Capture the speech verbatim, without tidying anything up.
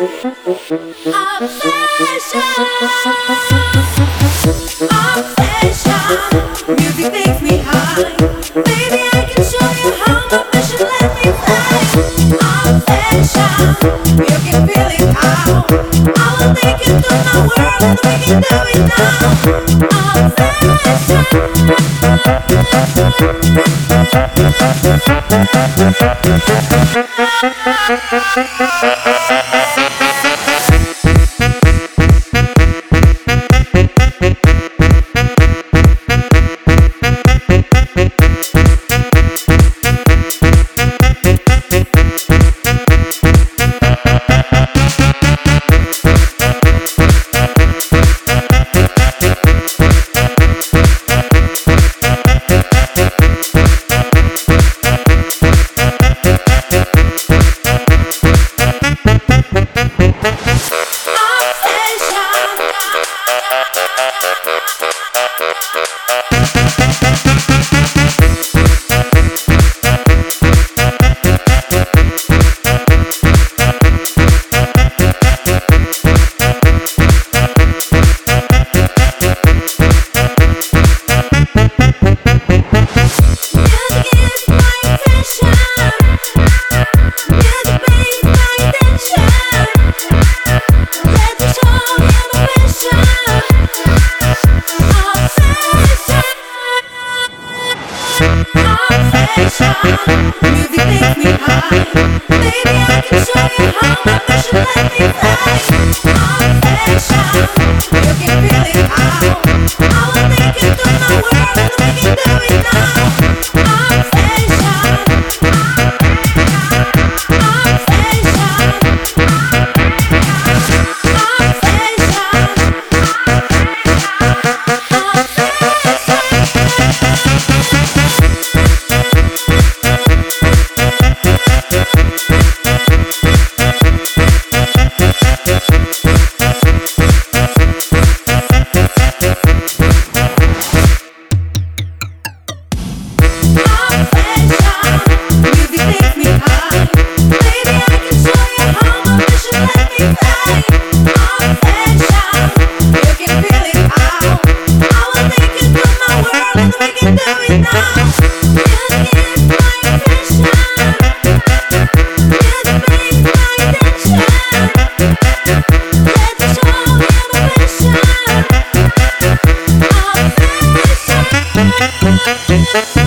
Music makes me high. Baby, I can show you how my mission let me fly. Obsession, you can feel it now. I will take you to my world and we can do it now. Music makes me high. Baby, I can show you how my mission let me fly. Obsession, you can feel it now. I will take you to my world and we can do it now. Obsession, Thank you.